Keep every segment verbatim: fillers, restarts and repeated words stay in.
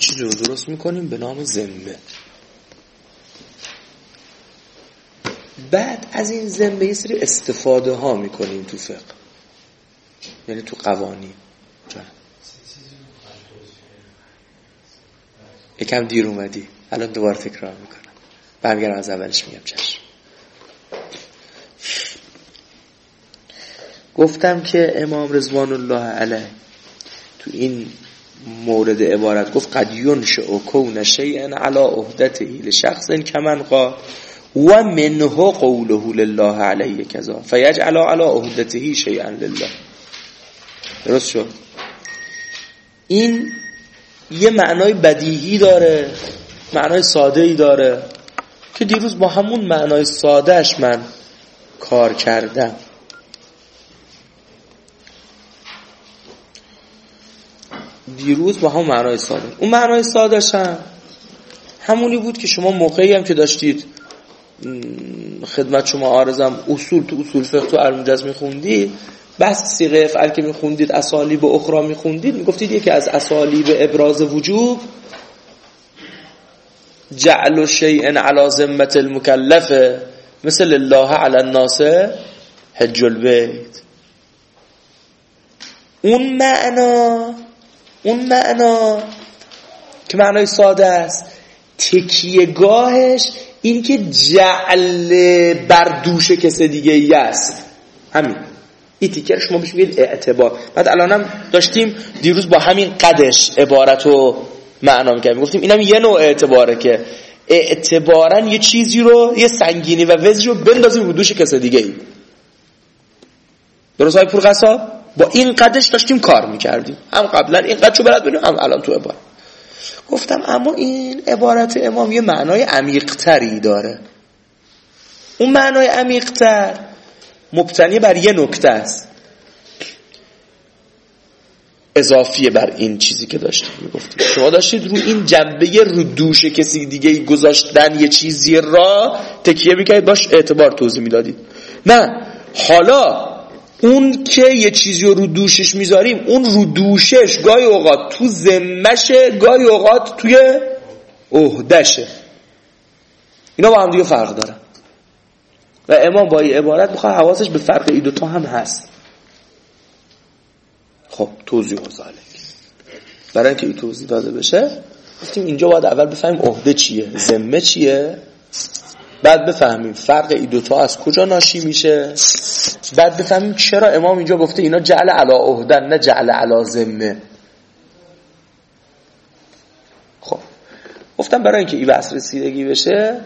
چیزی رو درست میکنیم به نام ذمه. بعد از این ذمه یه سری استفاده ها میکنیم تو فقه، یعنی تو قوانین. جان یکم دیر اومدی، الان دوباره تکرار میکنم، برمیگردم از اولش میگم. چشم. گفتم که امام رضوان الله علیه تو این مورد عبارت گفت قد ینشأ کون شیئا علی عهدته لشخص کمن قال و منه قوله لله علیه کذا فیجعل علی عهدته شیئا لله. درست شد؟ این یه معنای بدیهی داره، معنای ساده‌ای داره که دیروز با همون معنای سادهش من کار کردم. دیروز با همون معنای ساده. اون معنای سادهش هم همونی بود که شما موقعی هم که داشتید خدمت شما عارضم اصول تو اصول فقه تو الموجز میخوندید، بس صیغه افعل که میخوندید، اسالیب اخرى میخوندید، میگفتید یکی از اسالیب ابراز وجوب جعل شیء علی ذمة المکلف مثل الله علی الناس حج البیت. اون معنا اون معنا که معنای ساده است، تکیهگاهش این که جعل بر دوش کس دیگه ای است. همین این تیکر شما بهش میگید اعتبار. بعد الانم داشتیم دیروز با همین قدش عبارت رو معنا می‌کردیم، گفتیم اینم یه نوع اعتباره که اعتباراً یه چیزی رو، یه سنگینی و وزنی رو بندازیم رو دوش کس دیگه ای. درست های پورقصا؟ با این قدش داشتیم کار میکردیم، هم قبلا این قدشو برد بینیم، هم الان تو عبارت. گفتم اما این عبارت امام یه معنای عمیق‌تری داره. اون معنای عمیق‌تر مبتنی بر یه نکته است، اضافیه بر این چیزی که داشتید میگفتید. شما داشتید رو این جنبه رو دوش کسی دیگه گذاشتن یه چیزی را تکیه میکردید، باش اعتبار توضیح میدادید. نه، حالا اون که یه چیزی رو دوشش میذاریم، اون رو دوشش گاهی اوقات تو ذمشه، گاهی اوقات توی عهدشه. اینا با هم دیگه فرق دارن و امام با این عبارت میخواد حواسش به فرق این دوتا هم هست. خب توضیح و ذالک. برای اینکه این توضیح داده بشه گفتیم اینجا باید اول بفهمیم عهده چیه، ذمه چیه، بعد بفهمیم فرق این دوتا از کجا ناشی میشه، بعد بفهمیم چرا امام اینجا گفته اینا جعل علی عهدن نه جعل علی ذمه. خب گفتم برای اینکه این بحث رسیدگی بشه،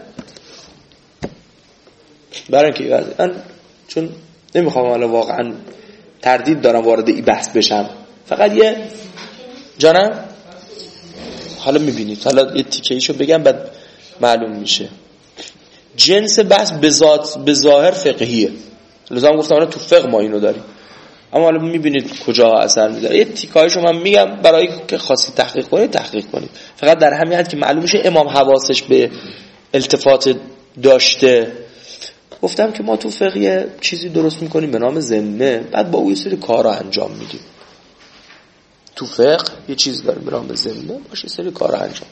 برای اینکه این بحث، من چون نمیخوام حالا واقعا تردید دارم وارد این بحث بشم، فقط یه جانم حالا میبینید، حالا یه تیکه ایشو بگم بعد معلوم میشه. جنس بحث به ذات به ظاهر فقهیه، لازم گفتم الان تو فقه ما اینو داریم، اما حالا میبینید کجا اثر میذاره. یه تیکایشو من میگم برای که خاصی تحقیق کنید تحقیق کنید، فقط در همین حد که معلوم شه امام حواسش به التفات داشته. گفتم که ما تو فقه چیزی درست میکنیم به نام ذمه، بعد با اون یه سری کارا انجام میدیم. تو فقه یه چیز داریم به نام ذمه، باشه سری کارا انجام.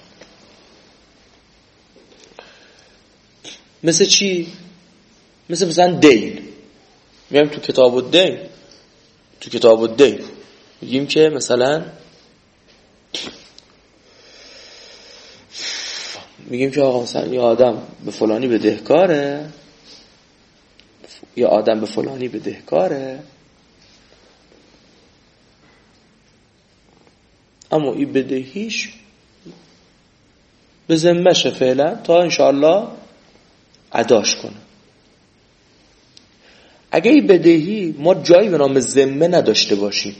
مثل چی؟ مثل مثلا دین. میگم تو کتاب الدین، تو کتاب الدین میگیم که مثلا میگیم که آقا مثلا یه آدم به فلانی بدهکاره، یه آدم به فلانی بدهکاره، اما این بدهیش به ذمه‌شه فعلا تا انشاءالله اداش کنه. اگه این بدهی ما جایی به نام ذمه نداشته باشیم،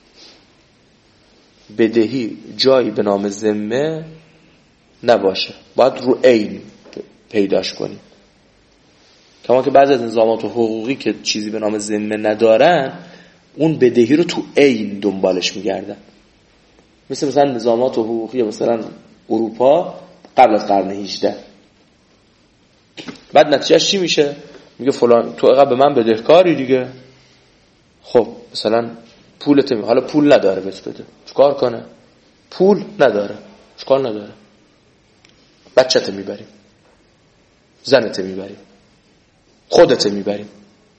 بدهی جایی به نام ذمه نباشه، باید رو عین پیداش کنیم. کما که بعضی از نظامات حقوقی که چیزی به نام ذمه ندارن، اون بدهی رو تو عین دنبالش میگردن. مثل مثلا نظامات حقوقی مثلا اروپا قبل از قرن هجده. بعد نتیجهش چی میشه؟ میگه فلان تو اقا به من بدهکاری دیگه، خب مثلا پولت می... حالا پول نداره بهت بده، چیکار کنه؟ پول نداره، اشکال نداره. بچه‌ت میبریم، زنت میبریم، خودت میبریم،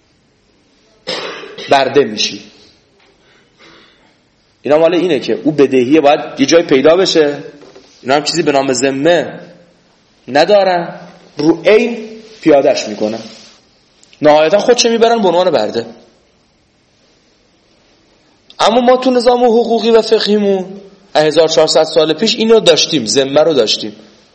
برده میشی. اینا مال اینه که او بدهیه باید یه جای پیدا بشه. اینا هم چیزی به نام ذمه ندارن، رو عین پیادش میکنن، نهایتا خودشه میبرن به عنوان برده. اما ما تو نظام حقوقی و فقهیمون هزار و چهارصد سال پیش اینو داشتیم، ذمه رو داشتیم.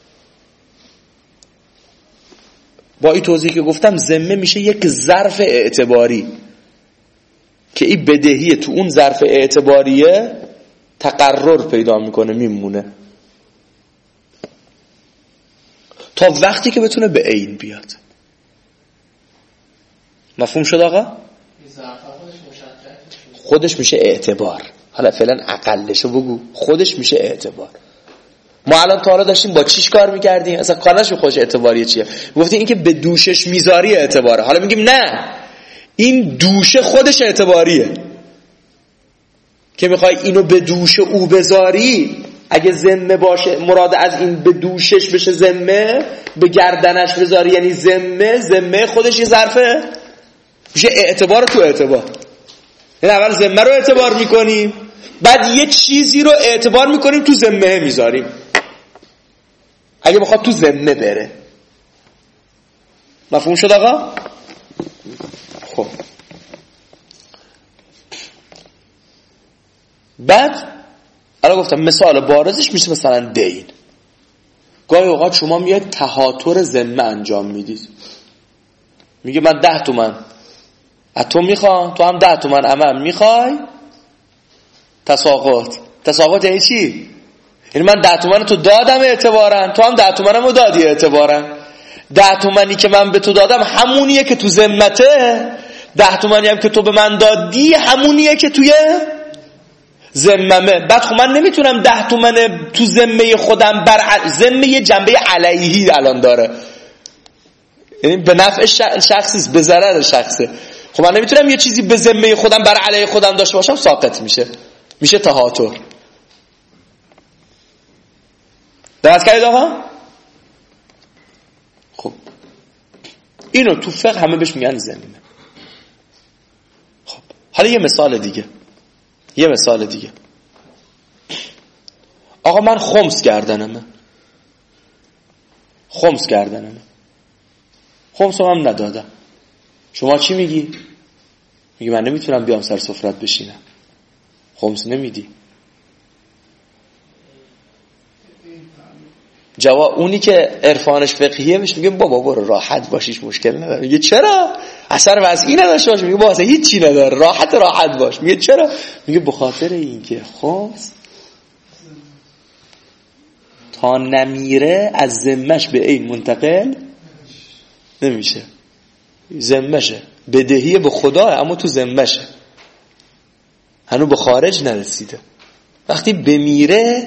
با این توضیح که گفتم ذمه میشه یک ظرف اعتباری که این بدهی تو اون ظرف اعتباریه تقرر پیدا میکنه، میمونه تا وقتی که بتونه به عین بیاد. مفهوم شد آقا؟ خودش میشه اعتبار. حالا فعلا اقلشو بگو، خودش میشه اعتبار. ما الان تا حالا داشتیم با چیش کار میکردیم؟ اصلا کارنش خودش اعتباریه چیه؟ گفتیم این که به دوشش میذاری اعتباره. حالا میگیم نه، این دوشه خودش اعتباریه که میخوای اینو به دوش او بذاری. اگه ذمه باشه، مراد از این به دوشش بشه ذمه، به گردنش بذاری یعنی ذمه. ذمه خودش یه ظرفه، میشه اعتبار تو اعتبار. یعنی اول ذمه رو اعتبار میکنیم، بعد یه چیزی رو اعتبار میکنیم تو ذمه میذاریم اگه بخواد تو ذمه بره. مفهوم شد آقا؟ خب بعد الان گفتم مثال بارزش میشه مثلا دین. گاهی اوقات شما میاد تهاتر ذمه انجام میدید، میگه من ده تومن از تو میخوام، تو هم ده تومن امم میخوای، تساقط. تساقط یعنی چی؟ یعنی من ده تومن تو دادم اعتبارن، تو هم ده تومنمو دادی اعتبارن. ده تومنی که من به تو دادم همونیه که تو ذمته، ده تومنی هم که تو به من دادی همونیه که توی ذممه. بعد خب من نمیتونم ده تومن تو ذمه خودم بر ذمه یه جنبه علیهی الان داره، یعنی به نفع شخصی به ضرر شخصه. خب من نمیتونم یه چیزی به ذمه خودم بر علیه خودم داشته باشم، ساقط میشه، میشه تهاتر. درست کردید آقا؟ خب اینو تو فقه همه بهش میگن ذمه. خب حالا یه مثال دیگه، یه مثال دیگه. آقا من خمس گردنمه، خمس گردنمه، خمس هم ندادم. شما چی میگی؟ میگی من نمیتونم بیام سر سفرت بشینم، خمس نمیدی. جواب اونی که عرفانش فقهیه بهش میگه بابا برو راحت باشیش، مشکل نداره. میگه چرا؟ اثر وضعی نداشته باشه. میگه بابا اصلا هیچی نداره، راحت راحت باش. میگه چرا؟ میگه بخاطر این که خمس تا نمیره از ذمهش به عین منتقل نمیشه، ذمهشه، بدهی به خدا اما تو ذمهشه، هنوز به خارج نرسیده. وقتی بمیره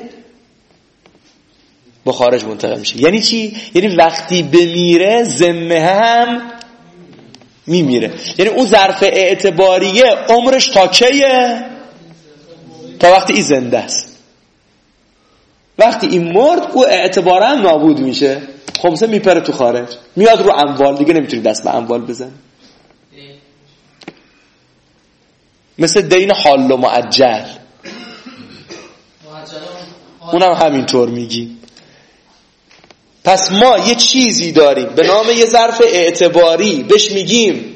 به خارج منتقل میشه. یعنی چی؟ یعنی وقتی بمیره ذمه هم میمیره. یعنی اون ظرف اعتباریه عمرش تا کیه؟ تا وقتی این زنده است. وقتی این مرد او اعتبارا نابود میشه، خمسه میپره تو خارج، میاد رو اموال، دیگه نمیتونی دست به اموال بزن. مثل دین حال و معجل، اونم همینطور میگی. پس ما یه چیزی داریم به نام یه ظرف اعتباری، بهش میگیم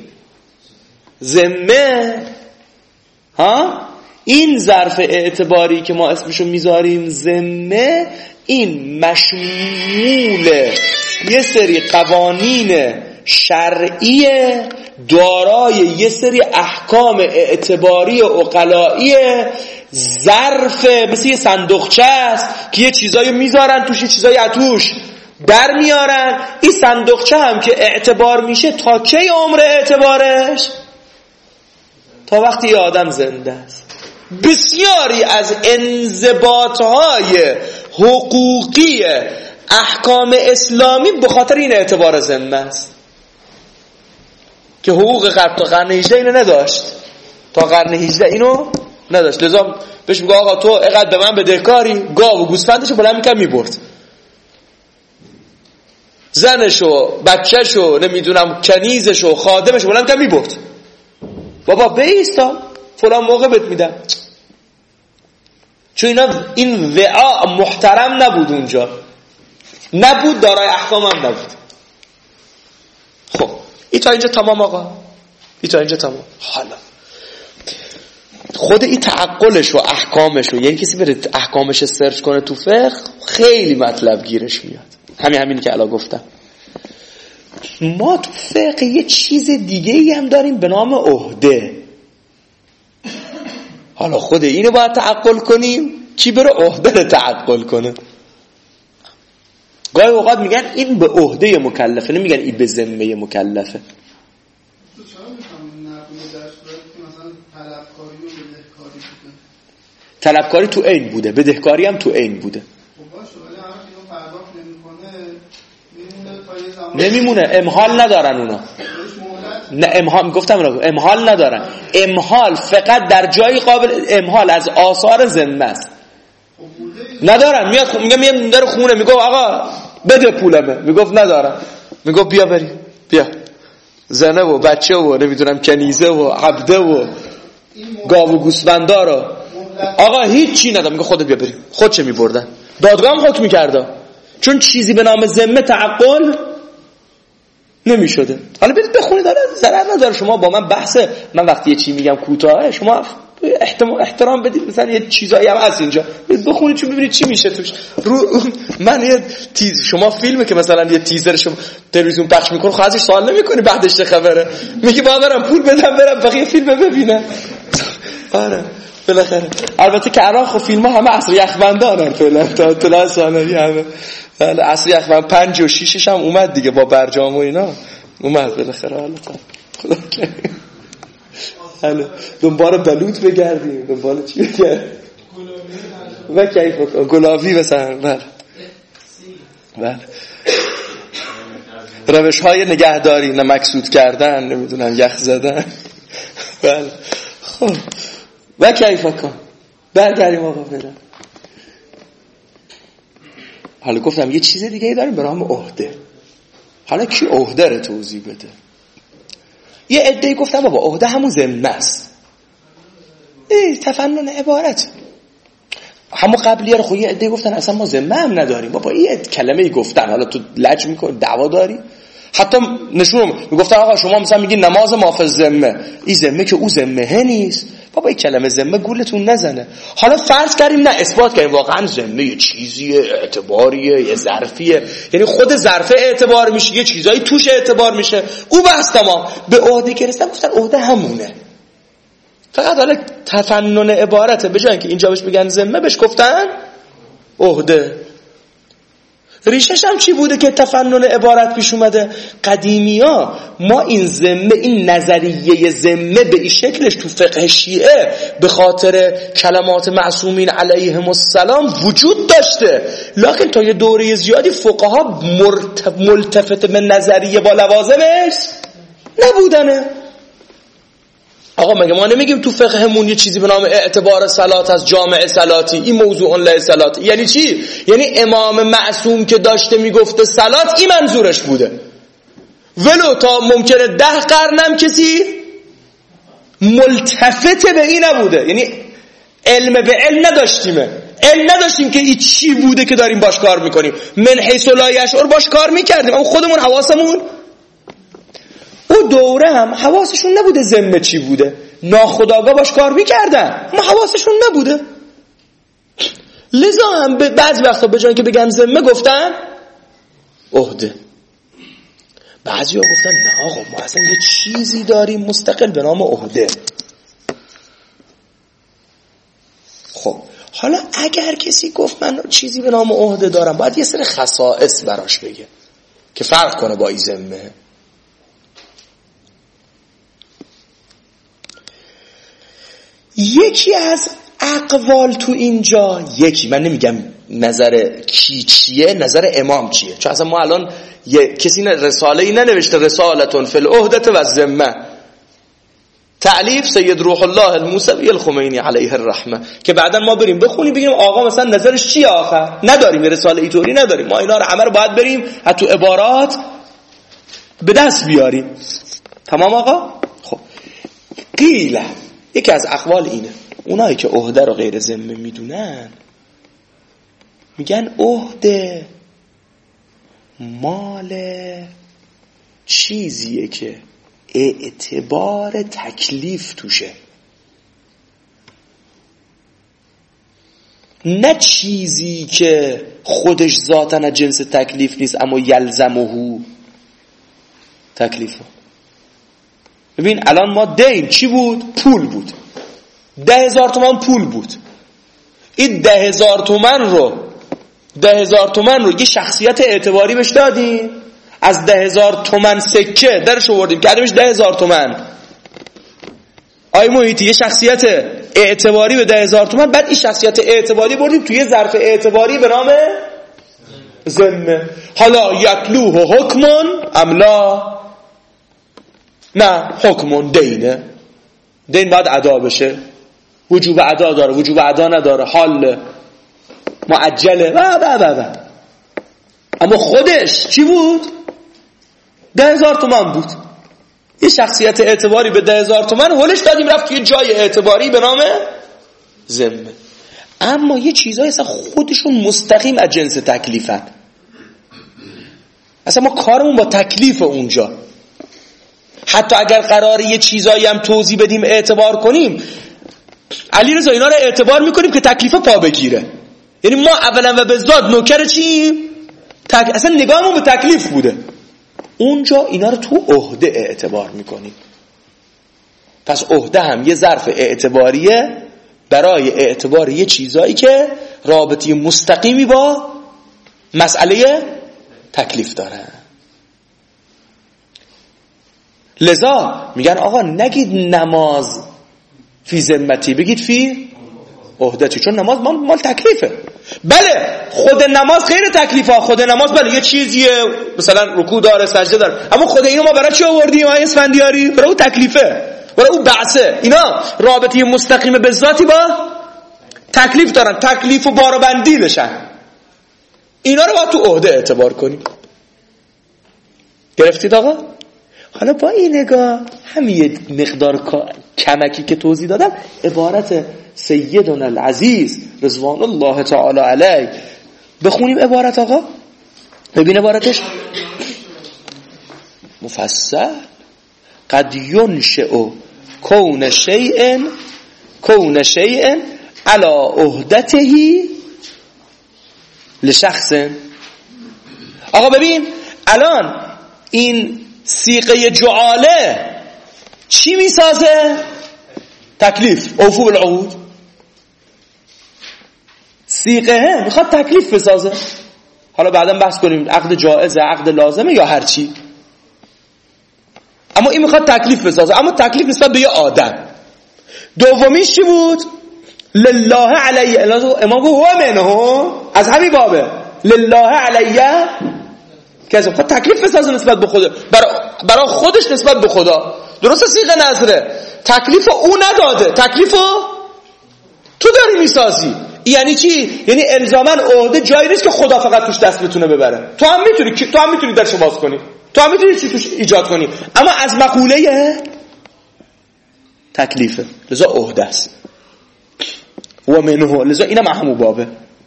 ذمه. ها؟ این ظرف اعتباری که ما اسمشو میذاریم ذمه، این مشمول یه سری قوانین شرعی دارای یه سری احکام اعتباری عقلایی، ظرف مثل یه صندوقچه است که یه چیزایی میذارن توش، یه چیزایی اتوش در میارن. این صندوقچه هم که اعتبار میشه تا کی عمر اعتبارش؟ تا وقتی یه آدم زنده است. بسیاری از انضباطهای حقوقی احکام اسلامی به خاطر این اعتبار ذمه است که حقوق قبل تا قرن هجده اینو نداشت، تا قرن هجده اینو نداشت. لذا بهش میگه آقا تو اینقدر به من بدهکاری، گاو و گوسفندشو بلند میکرد میبرد، زنشو بچهشو نمیدونم کنیزشو خادمشو بلند میکرد میبرد. بابا بایستا فلان موقع بهت میدم. چون اینا این وعاء محترم نبود اونجا، نبود، دارای احکام هم نبود. خب این تا اینجا تمام آقا، این تا اینجا تمام. حالا خود این تعقلش و احکامش و یعنی کسی بره احکامش سرچ کنه تو فقه خیلی مطلب گیرش میاد. همین همینی که الان گفتم. ما تو فقه یه چیز دیگه ای هم داریم به نام عهده. حالا خود اینو باید تعقل کنیم، کی بره عهده رو تعقل کنه. گاهی اوقات میگن این به عهده مکلفه، نمیگن این به ذمه مکلفه. طلبکاری تو عین بوده، بدهکاری هم تو عین بوده. نمیمونه، امحال ندارن اونا. نه امحال گفتم اونا امحال ندارن. امحال فقط در جای قابل امحال از آثار ذمه است. ندارن. میاد میگه میام در خونه میگه آقا بده پولمه، میگفت ندارم، میگفت بیا بریم، بیا زنه و بچه و نمیدونم کنیزه و عبده و گاو و گوسفندا رو آقا هیچ چی ندارم، میگه خودت بیا بریم. خود چه میبردن، دادگاه هم حکم میکرده، چون چیزی به نام ذمه تعقل نمیشده. حالا برید بخونید، داره ضرر نداره. شما با من بحث، من وقتی یه چی میگم کوتاهه شما احترام بدید، مثلا یه چیزایی هم هست اینجا برید بخونید چون ببینید چی میشه توش. رو من یه تیز شما فیلمه که مثلا یه تیزر شما تلویزیون پخش میکنه، خب ازش سوال نمیکنی بعدش چه خبره، میگه با برم پول بدم برم بقیه فیلمو ببینم. آره بالاخره البته که الان خب فیلم ها همه عصر یخبندانن فعلا، تا اطلاع ثانوی همه عصر یخبند پنج و شیشش هم اومد دیگه با برجام و اینا اومد بالاخره. حالا خدا کنه حالا دنبال بلوط بگردیم، دنبال چی بگردیم و کیف گلابی مثلا. بله بله روش های نگهداری، نه مکسود کردن، نمیدونم یخ زدن. بله خب و کیف کن برگردیم آقا برم. حالا گفتم یه چیز دیگه ای داریم به نام عهده. حالا کی عهده رو توضیح بده؟ یه عده‌ای گفتم بابا عهده همون ذمه است، ای تفنن عبارت. همون قبلیه رو خود یه عده‌ای گفتن اصلا ما ذمه هم نداریم. بابا یه کلمه‌ای گفتن، حالا تو لج میکنی دعوا داری، حتی نشون میگفتن آقا شما مثلا میگی نماز محافظ ذمه، این ذمه که او ذمه نیست. بابا این کلمه ذمه گولتون نزنه. حالا فرض کردیم نه اثبات کردیم واقعا ذمه یه چیزیه، اعتباریه، یه ظرفیه، یعنی خود ظرف اعتبار میشه، یه چیزایی توش اعتبار میشه، او بحث تمام. به عهده که رسیدن گفتن عهده همونه، فقط حالا تفنن عبارته، به جای اینکه اینجا بهش بگن ذمه بهش گفتن عهده. ریشش هم چی بوده که تفنن عبارت پیش اومده؟ قدیمی ها ما این ذمه، این نظریه ذمه به این شکلش تو فقه شیعه به خاطر کلمات معصومین علیهم السلام وجود داشته، لکن تا یه دوره زیادی فقها ملتفت به نظریه با لوازمش نبودنه. آقا مگه ما نمیگیم تو فقهمون یه چیزی به نام اعتبار صلات از جامع صلاتی، این موضوع لا صلات یعنی چی؟ یعنی امام معصوم که داشته میگفته صلات این منظورش بوده، ولو تا ممکنه ده قرنم کسی ملتفت به این نبوده، یعنی علم به علم نداشتیمه، علم نداشتیم که این چی بوده که داریم باش کار میکنیم، من حیث لا یشعر باش کار میکردیم، اما خودمون حواسمون او دوره هم حواسشون نبوده ذمه چی بوده، ناخودآگاه باش کار میکردن، ما حواسشون نبوده. لذا هم بعضی وقتا به جای که بگن ذمه گفتن عهده. بعضی ها گفتن نه آقا ما اصلا یه چیزی داریم مستقل به نام عهده. خب حالا اگر کسی گفت من چیزی به نام عهده دارم، باید یه سری خصائص براش بگه که فرق کنه با این ذمه. یکی از اقوال تو اینجا، یکی من نمیگم نظر کی چیه، نظر امام چیه، چون اصلا ما الان یه کسی نه رساله ای ننوشته رسالتون فی العهده و الذمه، تعلیف سید روح الله الموسوی الخمینی علیه الرحمه که بعدا ما بریم بخونیم بگیم آقا مثلا نظرش چیه. آخر نداریم رساله ایطوری نداریم، ما اینا رو همه رو باید بریم حتی عبارات به دست بیاریم. تمام آقا؟ خب قیله یکی از اقوال اینه، اونایی که عهده رو غیر ذمه میدونن میگن عهده مال چیزیه که اعتبار تکلیف توشه، نه چیزی که خودش ذاتاً جنس تکلیف نیست اما یلزمه تکلیفه. ببین الان ما دین چی بود؟ پول بود. ده هزار تومن پول بود. این ده هزار تومن رو ده هزار تومن رو یه شخصیت اعتباری بهش دادیم، از ده هزار تومن سکه درش آوردیم کردیمش ده هزار تومن. آی محیطی یه شخصیت اعتباری به ده هزار تومن، بعد این شخصیت اعتباری بردیم توی یه ظرف اعتباری به نام ذمه. حالا یتلوه حکمون املا، نه حکمون دینه، دین باید ادا بشه، وجوب ادا داره وجوب ادا نداره، حال معجله و و و و اما خودش چی بود؟ ده هزار تومن بود. یه شخصیت اعتباری به ده هزار تومن هولش دادیم رفت توی جای اعتباری به نام ذمه. اما یه چیزایی اصلا خودشون مستقیم از جنس تکلیفن، اصلا ما کارمون با تکلیف اونجا. حتی اگر قراره یه چیزایی هم توضیح بدیم اعتبار کنیم، علی رضا اینا رو اعتبار میکنیم که تکلیف پا بگیره. یعنی ما اولا و بذات نوکر چیم؟ تک... اصلا نگاهمون به تکلیف بوده. اونجا اینا رو تو عهده اعتبار میکنیم. پس عهده هم یه ظرف اعتباریه برای اعتبار یه چیزایی که رابطی مستقیمی با مسئله تکلیف داره. لذا میگن آقا نگید نماز فی ذمتی، بگید فی عهدتی، چون نماز مال, مال تکلیفه. بله خود نماز غیر تکلیفه، خود نماز بله یه چیزیه مثلا رکوع داره سجده داره، اما خود اینو ما برای چی آوردیم آیه اسفندیاری؟ برای اون تکلیفه، برای اون بعثه. اینا رابطه مستقیم به ذاتی با تکلیف دارن، تکلیف و باربندی بشن. اینا رو باید تو عهده اعتبار کنیم. گرفتید آقا؟ حالا با این نگاه همین یه مقدار کمکی که توضیح دادم عبارت سیدنا العزیز رضوان الله تعالی علیه بخونیم. عبارت آقا ببین عبارتش مفصل. قد ینشئ کون شیء کون شیء علی عهدته لشخص. آقا ببین الان این صیغه جعاله چی میسازه؟ تکلیف. اوفو بالعهود. صیغه میخواد تکلیف بسازه. حالا بعدا بحث کنیم عقد جائزه عقد لازمه یا هر چی، اما این میخواد تکلیف بسازه. اما تکلیف نسبت به یه آدم. دومیش چی بود؟ لله علیه. امام گفت هو منه، از همین بابه لله علیه که از خود تکلیف بسازه نسبت به خدا، برای برا خودش نسبت به خدا. درسته صیغه نظره، تکلیف او نداده، تکلیف تو داری میسازی. یعنی چی؟ یعنی الزاما عهده جایی نیست که خدا فقط توش دست بتونه ببره. تو هم میتونی تو هم میتونی درش باز کنی، تو هم میتونی چی توش ایجاد کنی، اما از مقوله تکلیفه. لذا عهده است و منه، لذا اینم همون بابه.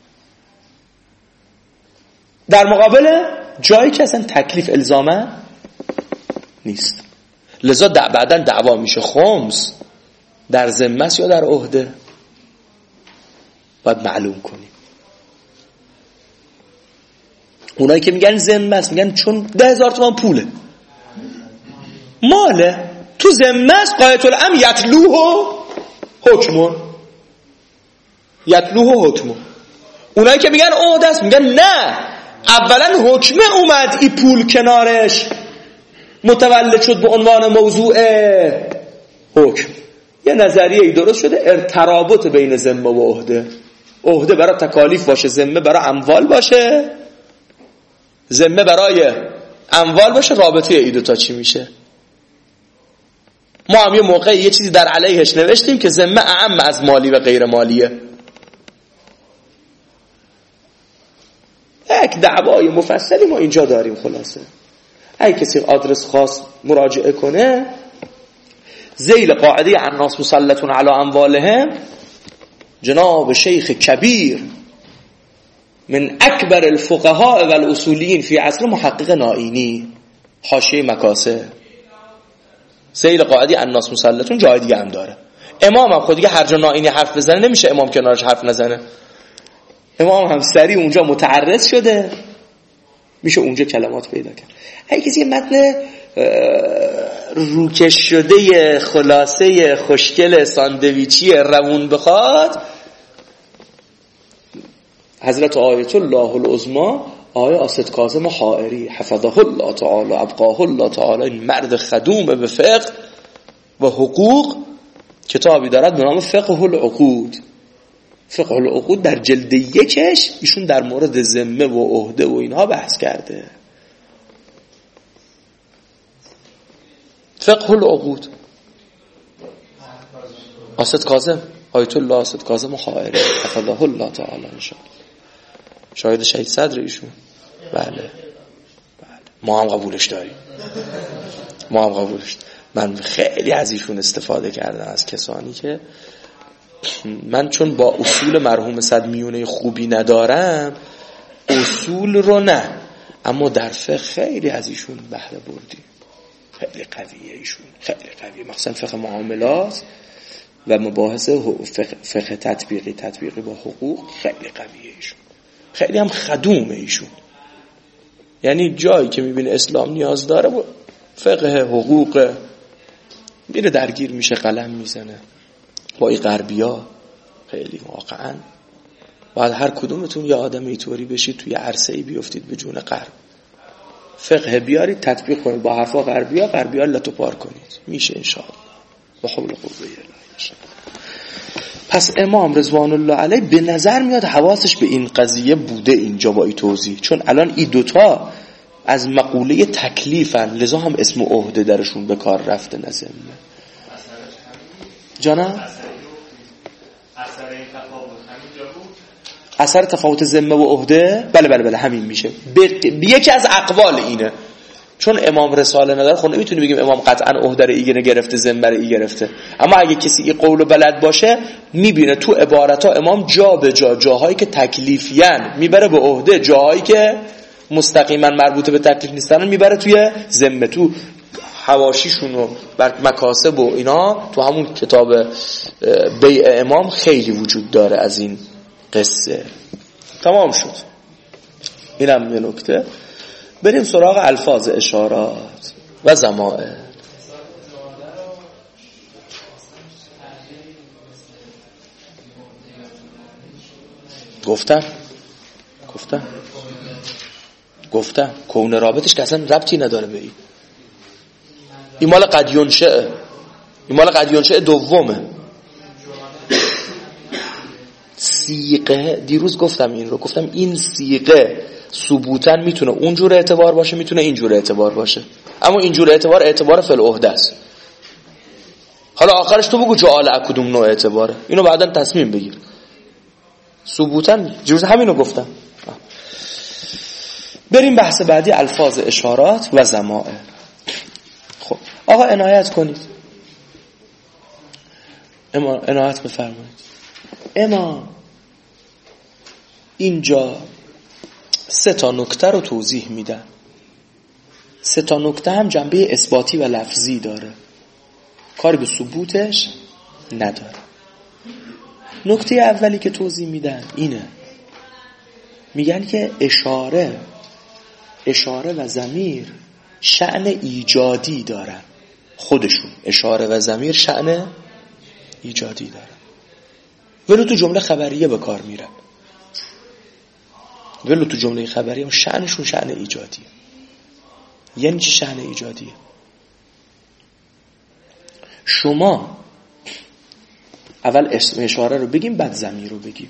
در مقابل جایی که اصلا تکلیف الزاما نیست. لذا بعداً دعوا میشه خمس در ذمه است یا در عهده، باید معلوم کنیم. اونایی که میگن ذمه است میگن چون ده هزار تومان پوله ماله تو ذمه است، قایت الامر یتلوه حکمون یتلوه حکمون. اونایی که میگن عهده است میگن نه، اولا حکمه اومد این پول کنارش متولد شد به عنوان موضوع حکم. یه نظریه ای درست شده ارتباط بین ذمه و عهده. عهده برای تکالیف باشه، ذمه برای اموال باشه، ذمه برای اموال باشه. رابطه ای دو تا چی میشه؟ ما هم یه موقع یه چیزی در علیهش نوشتیم که ذمه اعم از مالی و غیر مالیه. یک دعوای مفصلی ما اینجا داریم. خلاصه اگه کسی آدرس خاص مراجعه کنه، ذیل قاعده الناس مسلطون علی اموالهم، جناب شیخ کبیر من اکبر الفقهاء و الاصولیین فی عصر محقق نائینی، حاشیه مکاسب، ذیل قاعده الناس مسلطون جای دیگه هم داره. امام هم خود دیگه هر جا نائینی حرف بزنه نمیشه امام کنارش حرف نزنه. امام هم سریع اونجا متعرض شده، میشه اونجا کلمات پیدا کرد. اگه کسی یه متن روکش شده خلاصه خوشگل ساندویچی روون بخواد، حضرت آیت الله العظمی آیه آسد کاظم حائری حفظه الله تعالی ابقاه الله تعالی، این مرد خدوم به فقه و حقوق، کتابی دارد به نام فقه العقود. فقه العقود در جلد یکش ایشون در مورد ذمه و عهده و اینها بحث کرده. فقه العقود آسد کاظم، آیت الله آسد کاظم حائری حفظه الله تعالی انشاءالله، شاهد شهید صدر ایشون. بله بله ما هم قبولش داریم، ما هم قبولش داریم. من خیلی از ایشون استفاده کردم، از کسانی که من چون با اصول مرحوم صد میونه خوبی ندارم، اصول رو نه، اما در فقه خیلی از ایشون بهره بردیم. خیلی قویه ایشون، خیلی قویه، مثلا فقه معاملات و مباحث فقه, فقه تطبیقی تطبیقی با حقوق خیلی قویه ایشون، خیلی هم خدومه ایشون. یعنی جایی که میبینه اسلام نیاز داره فقه حقوق، میره درگیر میشه، قلم میزنه با این غربیا. خیلی واقعا باید هر کدومتون یه آدم ایطوری بشید، توی عرصه‌ای بیفتید به جون غرب، فقه بیارید تطبیق کنید با حرفا غربیا، غربیا لتو پار کنید، میشه انشاءالله با حول قوه الا. پس امام رضوان الله علیه به نظر میاد حواسش به این قضیه بوده اینجا با این توضیح، چون الان این دوتا از مقوله تکلیفن، لذا هم اسم عهده درشون به کار رفته نزمه. جانا اثر تفاوت ذمه و عهده، بله بله بله همین میشه. به یکی از اقوال اینه، چون امام رساله نداره خب نمیتونی بگیم امام قطعا عهده رو ایگه گرفته ذمه رو ایگه گرفته. اما اگه کسی این قولو بلد باشه میبینه تو عبارتا امام جا به جا جاهایی که تکلیفیان میبره به عهده، جاهایی که مستقیما مربوط به تکلیف نیستن میبره توی ذمه. تو حواشیشون و بر مکاسب و اینا تو همون کتاب بیع امام خیلی وجود داره از این قصه. تمام شد. اینم یه نکته. بریم سراغ الفاظ اشارات و ضمائر. گفتم گفتم گفتم کون رابطش که اصلا ربطی نداره به این. این مال قد ینشأ، این مال قد ینشأ دومه. سیغه دیروز گفتم این رو، گفتم این سیغه ثبوتاً میتونه اونجور اعتبار باشه، میتونه اینجور اعتبار باشه، اما اینجور اعتبار اعتبار فی العهده است. حالا آخرش تو بگو جعال کدوم نوع اعتباره، اینو بعداً تصمیم بگیر. ثبوتاً دیروز همینو گفتم. بریم بحث بعدی، الفاظ اشارات و ضمائر. خب آقا عنایت کنید، اما عنایت بفرمایید. اما اینجا سه تا نکته رو توضیح میدن. سه تا نکته هم جنبه اثباتی و لفظی داره، کاری به ثبوتش نداره. نکته اولی که توضیح میدن اینه، میگن که اشاره اشاره و ضمیر شأن ایجادی دارن. خودشون اشاره و ضمیر شأن ایجادی دارن، ولو تو جمله خبریه به کار میرن، ولو تو جمله خبریه شأنشون شأن ایجادیه. یعنی چی شأن ایجادیه؟ شما اول اسم اشاره رو بگیم بعد ضمیر رو بگیم.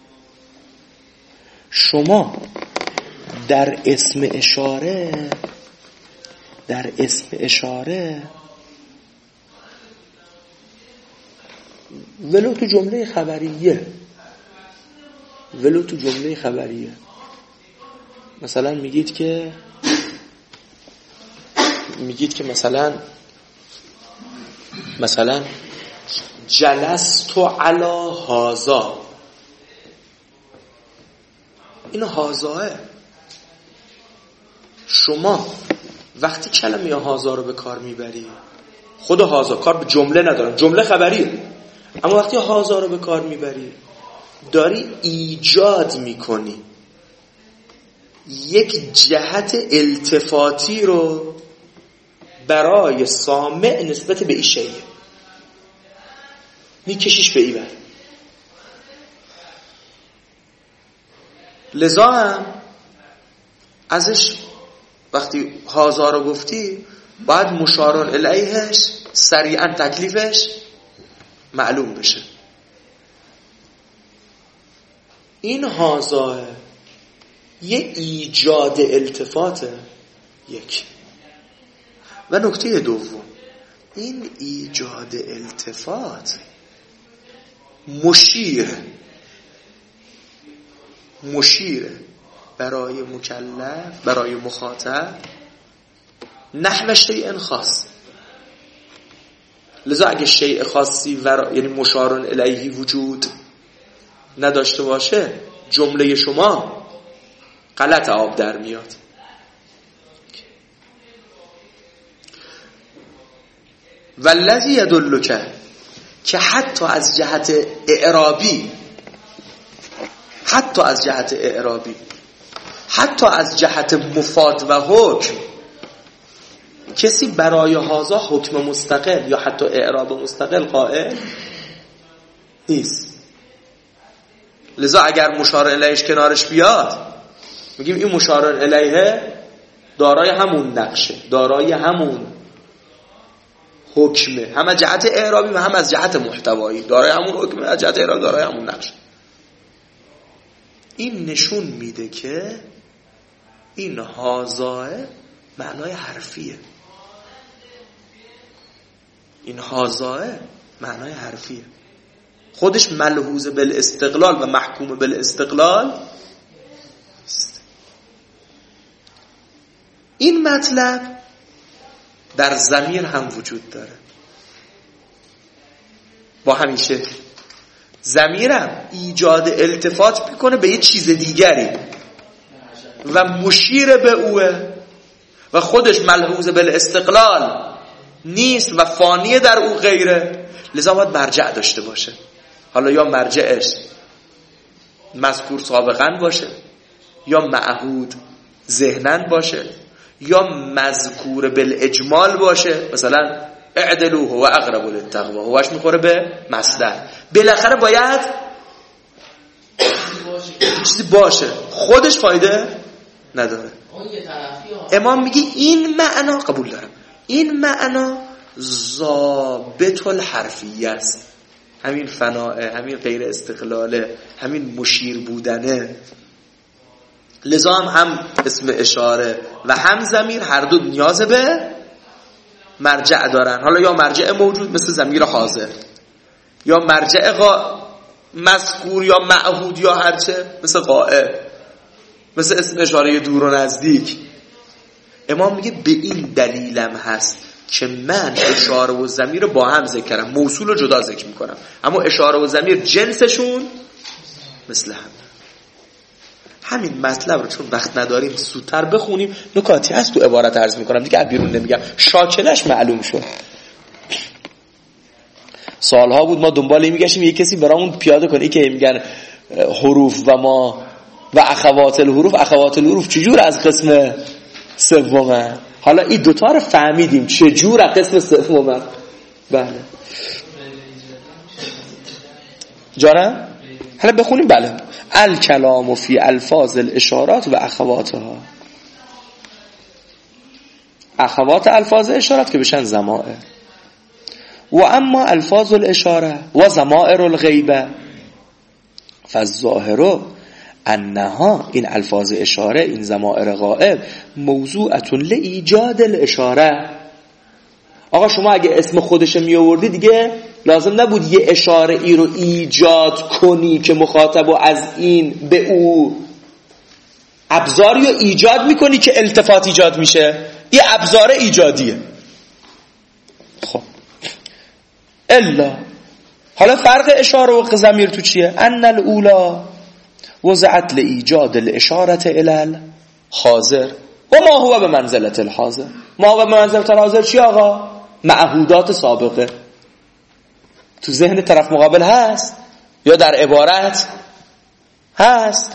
شما در اسم اشاره در اسم اشاره ولو تو جمله خبریه ولو تو جمله خبریه مثلا میگید که میگید که مثلا مثلا جلستو علی هازا، این هازاه. شما وقتی کلمه هازا رو به کار میبری، خود هازا کار به جمله ندارم، جمله خبریه، اما وقتی هازا رو به کار میبری داری ایجاد میکنی یک جهت التفاتی رو برای سامع نسبت به این شیء، میکشیش به این بر. لذا هم ازش وقتی هازا رو گفتی باید مشارون الیهش سریعا تکلیفش معلوم بشه. این هازا یه ایجاد التفاته یک. و نکته دوم، این ایجاد التفات مشیر مشیر برای مکلف، برای مخاطب نحو شیء خاص. لذا اگه شیء خاصی ورا... یعنی مشارون الیهی وجود نداشته باشه، جمله شما غلط آب در میاد. والذی یدلک، که حتی از جهت اعرابی حتی از جهت اعرابی حتی از جهت مفاد و حکم کسی برای هازا حکم مستقل یا حتی اعراب مستقل قائل نیست. لذا اگر مشار الیهش کنارش بیاد میگیم این مشار الیه دارای همون نقشه، دارای همون حکمه، هم از جهت اعرابی و هم از جهت محتوایی، دارای همون حکمه، از جهت اعرابی دارای همون نقشه. این نشون میده که این هازا معنای حرفیه. این هازا معنای حرفیه، خودش ملحوظ بالاستقلال و محکوم بالاستقلال است. این مطلب در ضمیر هم وجود داره با همین شکل. ضمیرم ایجاد التفات میکنه به یه چیز دیگری و مشیر به اوه و خودش ملحوظ بالاستقلال نیست و فانی در او غیره. لذا باید مرجع داشته باشه. حالا یا مرجعش مذکور سابقا باشه یا معهود ذهنن باشه یا مذکور بالاجمال باشه، مثلا اعدلوه و اقرب للتقوا، هوش میخوره به مصدر. بالاخره باید چیزی باشه، خودش فایده نداره. امام میگه این معنا قبول دارم، این معنا ضابط الحرفیه است، همین فناعه، همین غیر استقلاله، همین مشیر بودنه. لذا هم, هم اسم اشاره و هم ضمیر هر دو نیاز به مرجع دارن. حالا یا مرجع موجود مثل ضمیر حاضر، یا مرجع غا... مذکور یا معهود یا هرچه مثل غائب، مثل اسم اشاره دور و نزدیک. امام میگه به این دلیلم هست که من اشاره و ضمیر رو با هم ذکر کردم، موصول رو جدا ذکر میکنم، اما اشاره و ضمیر جنسشون مثل هم. همین مطلب رو چون وقت نداریم زودتر بخونیم، نکاتی هست تو عبارت عرض میکنم دیگه، بیرون نمیگم، شاکلش معلوم شد. سالها بود ما دنبال میگشیم یه کسی برامون پیاده کنه که میگن حروف و ما و اخوات الحروف، اخوات الحروف چجور از قسم سومه. حالا این دوتا رو فهمیدیم چجور از قسم سومه. بله جانم حالا بخونیم. بله الکلام فی الفاظ الاشارات و اخواتها، اخوات الفاظ اشارات که بشن ضمائر، و اما الفاظ الاشاره و ضمائر الغیبه فالظاهر انها، این الفاظ اشاره، این ضمائر غائب، موضوعه لایجاد الاشاره. آقا شما اگه اسم خودش می آوردی دیگه لازم نبود یه اشاره ای رو ایجاد کنی که مخاطب از این به او ابزاری رو ایجاد میکنی که التفات ایجاد میشه. این ابزار ایجادیه. خب الا حالا فرق اشاره و ضمیر تو چیه؟ ان الاولا وضعت لایجاد الاشاره الی الحاضر و ما هو به منزلت الحاضر. ما هو به منزلت الحاضر چی آقا؟ معهودات سابقه تو ذهن طرف مقابل هست یا در عبارت هست.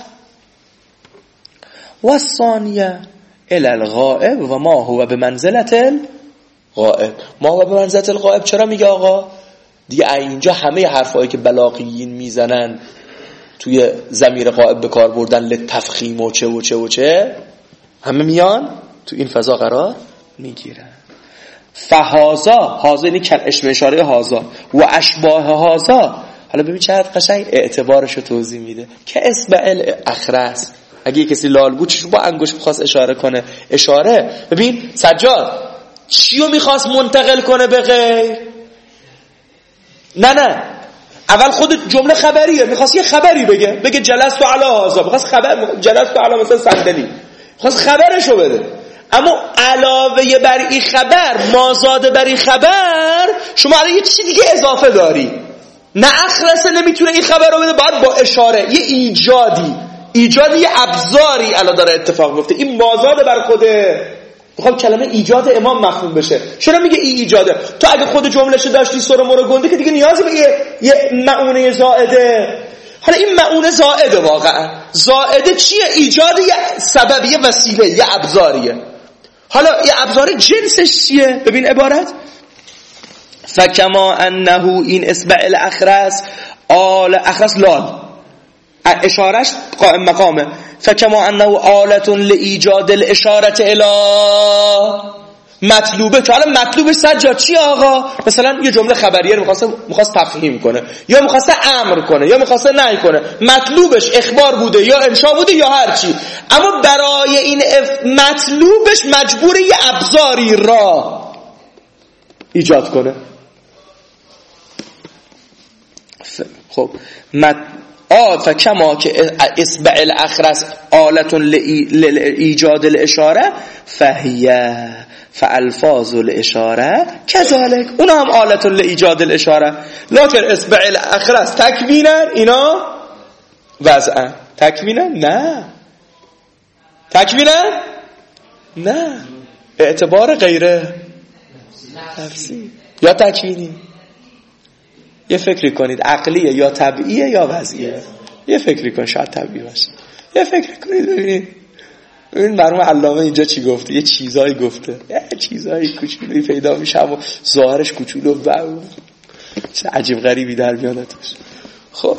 و الثانیه الی الغائب و ما هو به منزلت الغائب. ما هو به منزلت الغائب چرا میگه آقا؟ دیگه اینجا همه حرفایی که بلاغیین میزنن توی ضمیر غائب به کار بردن لتفخیم و چه و چه و چه همه میان تو این فضا قرار میگیرن. فهازا هازا یعنی اسم اشاره هازا و اشباه هازا. حالا ببین چقدر قشنگ اعتبارش رو توضیح میده که اسم الاخرس. اگه کسی لالگو چیش با انگشت میخواست اشاره کنه اشاره. ببین سجاد چیو میخواست منتقل کنه به غیر؟ نه نه اول خود جمله خبریه، میخواست یه خبری بگه بگه جلست علی هازا، میخواست خبر جلست علی مثلا صندلی، میخواست خبرشو بده. اما علاوه بر این خبر مازاد بر این خبر شما الان یه چیزی دیگه اضافه داری. نه اخرسه نمیتونه این خبر رو بده، باید با اشاره یه ایجادی ایجادی یه ابزاری الان داره اتفاق میفته. این مازاد بر خوده. میخوام کلمه ایجاد امام مفهوم بشه. چرا میگه این ایجاده؟ تو اگه خود جملهشو داشتی سر مرو گنده که دیگه نیازی به یه, یه معونه زائده. حالا این معونه زائده، واقعا زائده چیه؟ ایجاد یه سبب، یه وسیله، یه ابزاریه. حالا یه ابزار جنسش چیه؟ ببین عبارت فکما انه این اسم الاخرس آل اخرس لال اشارش قائم مقامه. فکما انه آلت لایجاد الاشاره الی مطلوبه. که حالا مطلوبش سجاد چی آقا؟ مثلا یه جمله خبریه رو می‌خواسته می‌خواست تفهیم کنه یا می‌خواسته امر کنه یا می‌خواسته نهی کنه. مطلوبش اخبار بوده یا انشا بوده یا هر چی، اما برای این مطلوبش مجبور یه ابزاری را ایجاد کنه. خب مت آ فکما که اصبع الاخرس آلت لایجاد الاشاره فهیه فالفاظ الاشاره كذلك اونا هم آلت لایجاد الاشاره. لکن اصبع الاخرس تکوینا، اینا وضعا. تکوینا نه، تکوینا نه، اعتبار غیره نفسی یا تکوینی. یه فکری کنید عقلیه یا طبیعیه یا وضعیه. یه فکری کن، شاید طبیعی باشه. یه فکری کنید ببینید ببین مرحوم علامه اینجا چی گفته. یه چیزایی گفته، یه چیزایی کوچولویی پیدا میشه اما ظاهرش کوچولو و چه عجیب غریبی در میاد توش. خب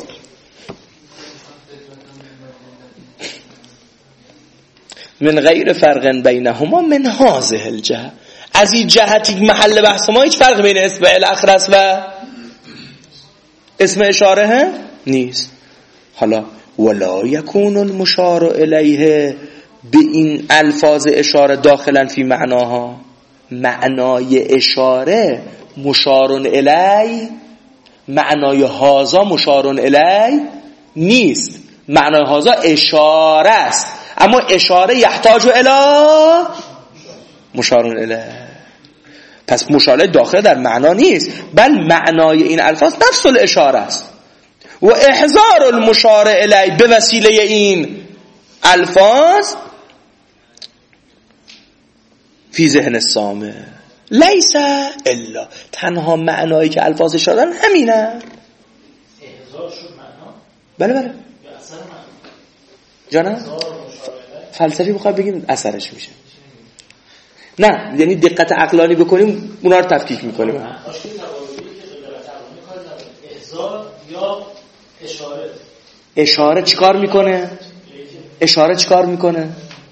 من غیر فرق بینهما من هذه الجهه. از این جهتی محل بحث ما هیچ فرق بین اسم الاخرس و اسم اشاره نیست. حالا ولا یکون المشار الیه به این الفاظ اشاره داخلا فی معناها. معنای اشاره مشارون الی، معنای هازا مشارون الی نیست. معنای هازا اشاره است، اما اشاره یحتاج الی مشارون الی. پس مشاره داخل در معنا نیست، بل معنای این الفاظ نفس الاشاره است. و احضار المشار الی به وسیله این الفاظ فی ذهن السامع لیس الا. تنها معنایی که الفاظ اشاره همینه. احضار شد معنا. بله بله جانم فلسفی بخواد بگیم اثرش میشه. نه یعنی دقت عقلانی بکنیم اونا رو تفکیک میکنیم. احضار یا اشاره. اشاره چیکار میکنه؟ اشاره چیکار میکنه؟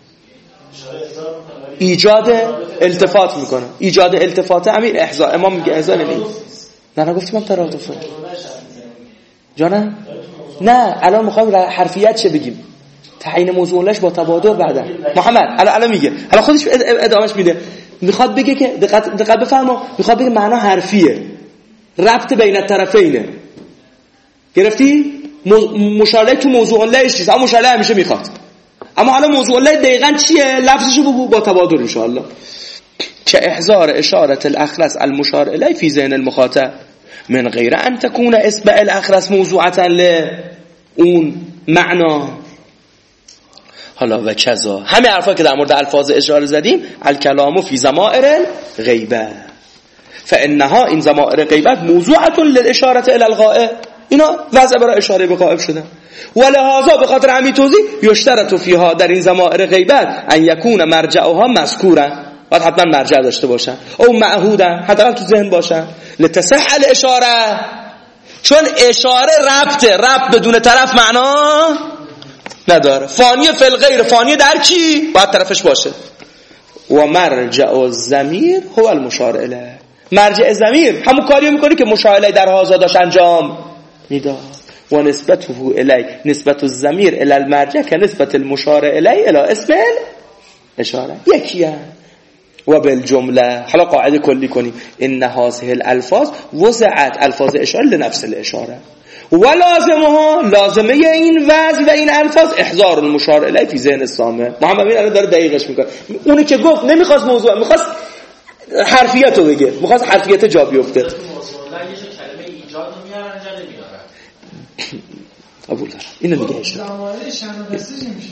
ایجاد التفات میکنه. ایجاد التفات همین احضار. امام میگه احضار نمیگه. نه نه گفتیم هم ترادفه. جانم نه الان میخوایم حرفیت چه بگیم. تعیین موضوعش با تبادر بعدا. محمد الان الان میگه الان خودش ادامهش میده. میخواد بگه که دقت دقت بفرما، میخواد بگه معنا حرفیه، ربط بین الطرفینه. گرفتی؟ مشاره تو موضوع الله چیست؟ اما مشاره همیشه میخواد. اما حالا موضوع الله دقیقاً چیه؟ لفظشو بگو با تبادل ان شاء الله. که احضار اشاره الاخرس المشار الیه فی ذهن المخاطب من غیر ان تكون اصبع الاخرس موضوعه ل اون معنا. حالا و کذا همه حرفا که در مورد الفاظ اشاره زدیم، الکلام فی ضمائر الغیبه فانها این ضمائر غیبت موضوعه للاشاره الی الغائب، اینا وضع برای اشاره به غائب شدن. ولهذا به خاطر همین توضیح یشترط فیها در این ضمائر غیبت ان یکون مرجعها مذکورا، باید حتما مرجع داشته باشن، او معهودن، حتما تو ذهن باشن، لتصح الاشاره، چون اشاره ربطه، ربط بدون طرف معنا نداره. فانی فی الغیر، فانی در کی؟ باید طرفش باشه. و مرجع الضمیر هو المشار الیه، مرجع ضمیر همون کاریو میکنه که مشار الیه در هازا داشت انجام میداد. و نسبته الیه، نسبت الضمیر الی المرجع که نسبت المشار الیه الی اسم اشاره یکیه. و بالجمله، حالا قاعده کلی کنیم، ان هذه الالفاظ وضعت الفاظ اشاره لنفس الاشاره و لازمها، لازمه این وضع و این الفاظ احضار المشار الیه فی ذهن السامع. محمد امین الان داره دقیقش میکنه. اونی که گفت نمیخواست موضوع، میخواست حرفیت رو بگه، میخواست حرفیت جا بیفته. موضوع الله یه کلمه ایجاد نمیارن، انجا نمیارن. قبول دارم اینو میگه اشاره. زمانه شأن قصه نمیشه.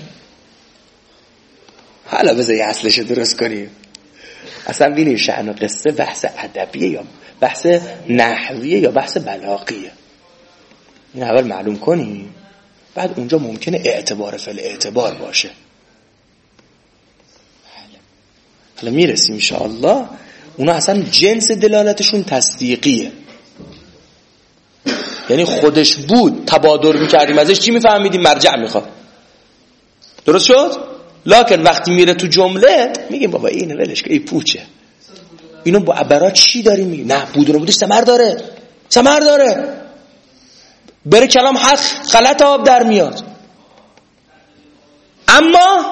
حالا بذار یه اصلش درست کنیم. اصلا ببینید شأن قصه بحث ادبیه یا بحث نحویه یا بحث بلاغیه، این اول معلوم کنیم، بعد اونجا ممکنه اعتبار فل اعتبار باشه. حالا میرسیم ان شاء الله. اونا اصلا جنس دلالتشون تصدیقیه، یعنی خودش بود تبادر میکردیم ازش چی میفهمیدیم؟ مرجع میخواد. درست شد؟ لکن وقتی میره تو جمله میگیم بابا این ولش که این پوچه، اینو با عبارات چی داریم میگیم؟ نه بودون بودش ثمر داره، ثمر داره، بره کلام حق غلط آب در میاد. اما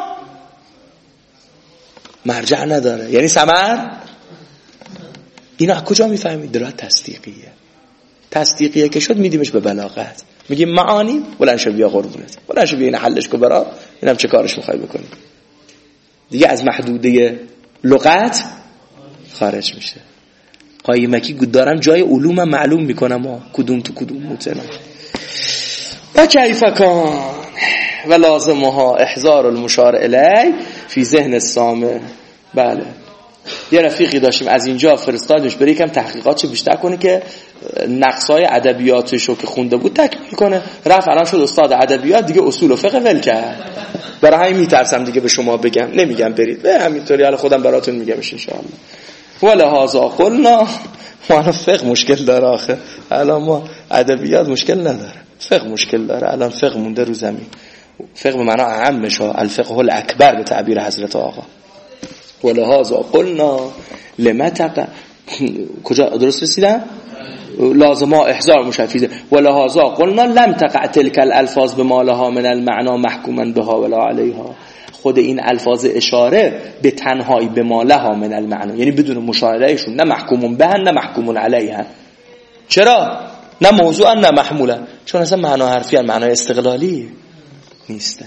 مرجع نداره، یعنی ثمر. اینا از کجا میفهمید؟ دلالت تصدیقیه. تصدیقیه که شد میدیمش به بلاغت، میگیم معانی بلند شو بیا قربونت، بلند شو بیا این حلش کو برا، اینم چه کارش میخوای بکنی. دیگه از محدوده لغت خارج میشه. قایمکی دارم جای علوم معلوم میکنم ها کدوم تو کدوم متنا. و کیف کان و لازمها احضار المشار الی فی ذهن السامع. بله یه رفیقی داشتیم از اینجا فرستادش بره یکم تحقیقاتش بیشتر کنه که نقصای ادبیاتشو که خونده بود تکمیل کنه. رفت الان شد استاد ادبیات، دیگه اصول و فقه ول کرد. برای همین میترسم دیگه به شما بگم، نمیگم برید، به همینطوری حالا خودم براتون میگمش ان شاء الله. ولهذا قلنا، ما فقه مشکل داره آخه، الان ما ادبیات مشکل نداره، فقه مشکل داره. الان فقه مونده رو زمین. فقه به معنی اعمش، الفقه الاکبر به تعبیر حضرت آقا. ولهذا قلنا لما تقع، کجا درست رسیدم؟ لازما احضار مشفیزه. ولهذا قلنا لم تقع تلك الالفاظ بما لها من المعنى محكوما بها ولا عليها. خود این الفاظ اشاره به تنهایی به ما لها من المعنى، یعنی بدون مشاهدهشون، نه محکوم به نه محکوم علیها. چرا؟ نه موضوعا نه محمولا، چون اصلا معنا حرفی، معنا استقلالی نیستن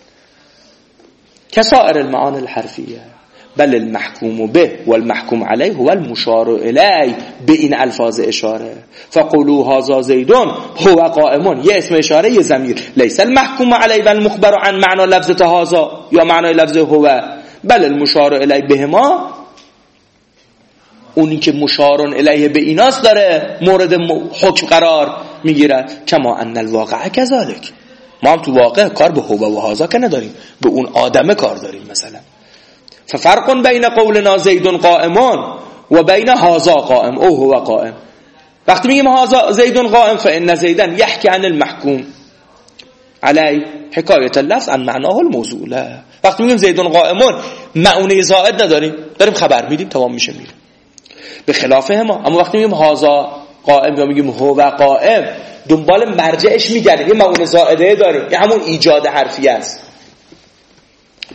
کسائر المعانی الحرفیه. بل المحکوم به والمحکوم علیه هو المشار الیه به این الفاظ اشاره. فقولوا هذا زیدون هو قائم، یه اسم اشاره یه ضمیر، لیس المحکوم علیه والمخبر عن معنی لفظ هذا یا معنی لفظ هو، بل المشار الیه بهما، اونی که مشار الیه به ایناست داره مورد حکم قرار میگیره. کما ان الواقع کذالک، ما هم تو واقع کار به هو و هذا که نداریم، به اون آدمه کار داریم. مثلا ففرق بین قولنا زید قائم و بین هذا قائم او هو قائم. وقتی میگیم هذا زید قائم فان زیدا یحکی عن المحکوم علی حکایت اللفظ عن معناه الموضوع. لا، وقتی میگیم زید قائم معنی زائد نداریم، داریم خبر میدیم، تمام میشه میره. به خلاف ما، اما وقتی میگیم هذا قائم یا میگیم هو قائم، دنبال مرجعش میگردیم، یه معنی زائده داریم، یه همون ایجاد حرفی است.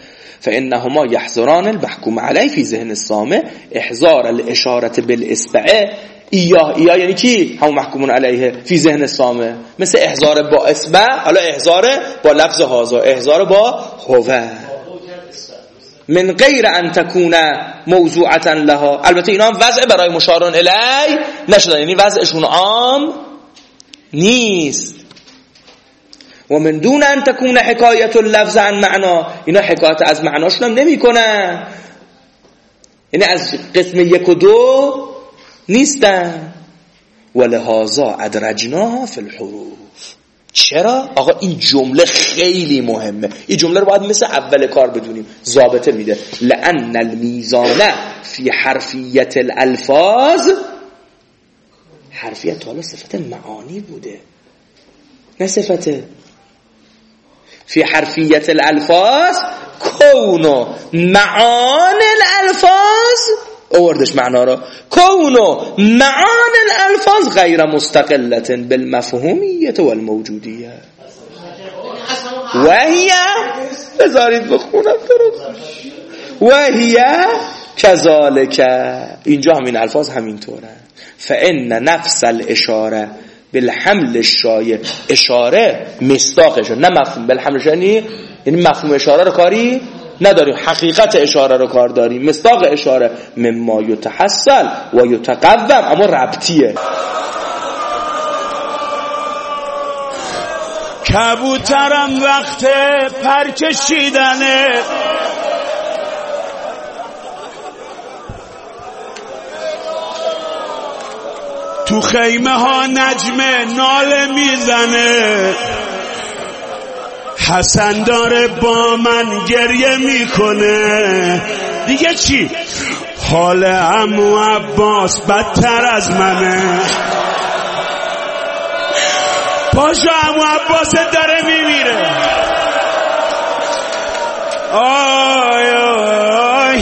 فانهما يحضران المحكوم علیه فی ذهن السامع احضار الاشاره بالاصبع ایاه ایاه یعنی کی؟ همون محکومون علیه فی ذهن السامع، مثل احضار با اصبع، حالا احضار با لفظ هازا، احضار با هو من غیر ان تکون موضوعتا لها. البته اینا هم وضع برای مشارون الی نشدن، یعنی وضعشون عام نیست. و من دون ان تکون حکایت اللفظ عن معنا، اینا حکایت از معناشون هم نمی کنن، یعنی از قسم یک و دو نیستن. ولهذا ادرجناها فی الحروف. چرا؟ آقا این جمله خیلی مهمه، این جمله رو باید مثل اول کار بدونیم، ضابطه میده. لأن المیزان فی حرفیت الالفاظ، حرفیت حالا صفت معانی بوده نه صفت فی حرفیت الالفاظ کونو معان الالفاظ، اوردش معنا را، کونو معان الالفاظ غیر مستقلت بالمفهومیت والموجودیه وهی، بذارید بخونم درست، وهی کذالک، اینجا همین الفاظ همین طوره. فان نفس الاشاره بالحمل الشایع، اشاره مصداقش نه مفهوم، بالحمل الشایع یعنی مفهوم اشاره رو کاری نداریم، حقیقت اشاره رو کار داریم. مصداق اشاره مما یتحصل و یتقوم، اما ربطیه. کبوترم وقت پر کشیدنه، تو خیمه ها نجم ناله میزنه، حسن داره با من گریه میکنه. دیگه چی؟ حال عمو عباس بدتر از منه. پاشو عمو عباس داره میمیره. آی آی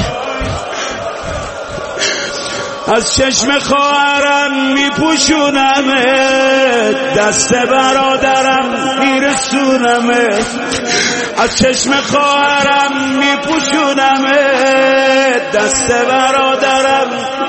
از چشم خواهرم میپوشونمه، دست برادرم میرسونمه، از چشم خواهرم میپوشونمه، دست برادرم